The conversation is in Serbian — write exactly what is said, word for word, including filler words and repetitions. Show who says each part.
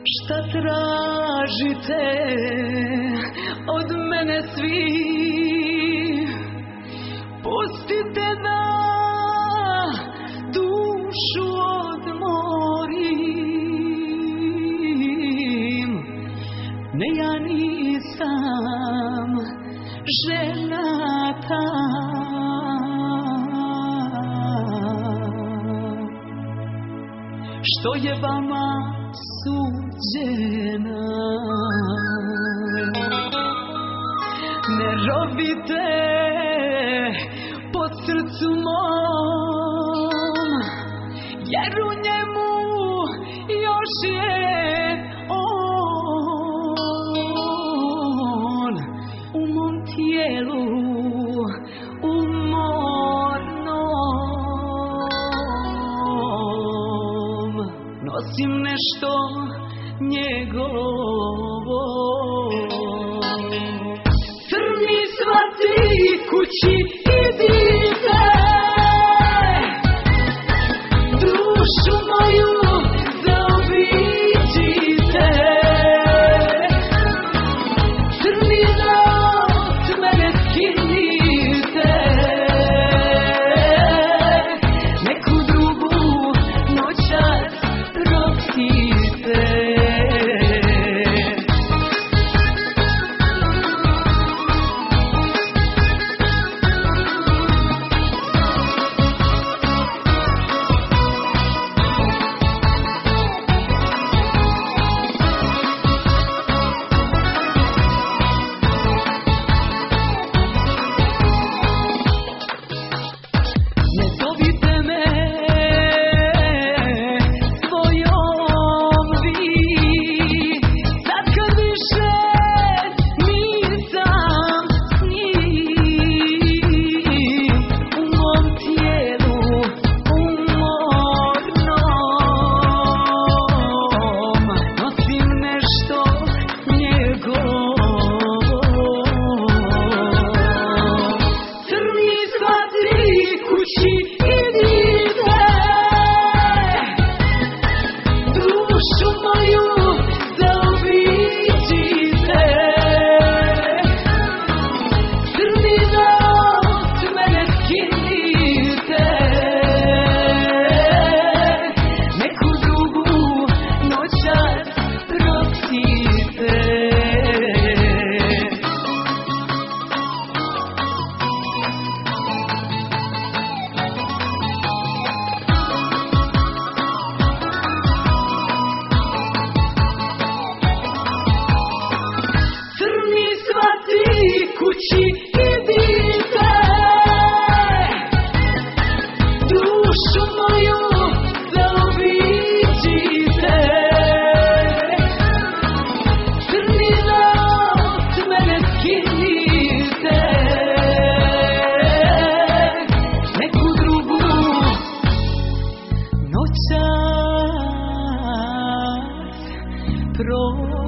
Speaker 1: Šta tražite od mene svi? Pustite da dušu odmorim. Ne, ja nisam ženata. Što je vama suđena? Ne robite po srcu mom, jer u njemu još je on. U mom tijelu umornom nosim nešto njegovo. Crni svati kući idite, dušu moju zaobiđite. Crni noć mene skinite, neku drugu noćas prostite. Kući idite, dušu moju zaobiđite. Crni noć mene skinite, neku drugu noćas pro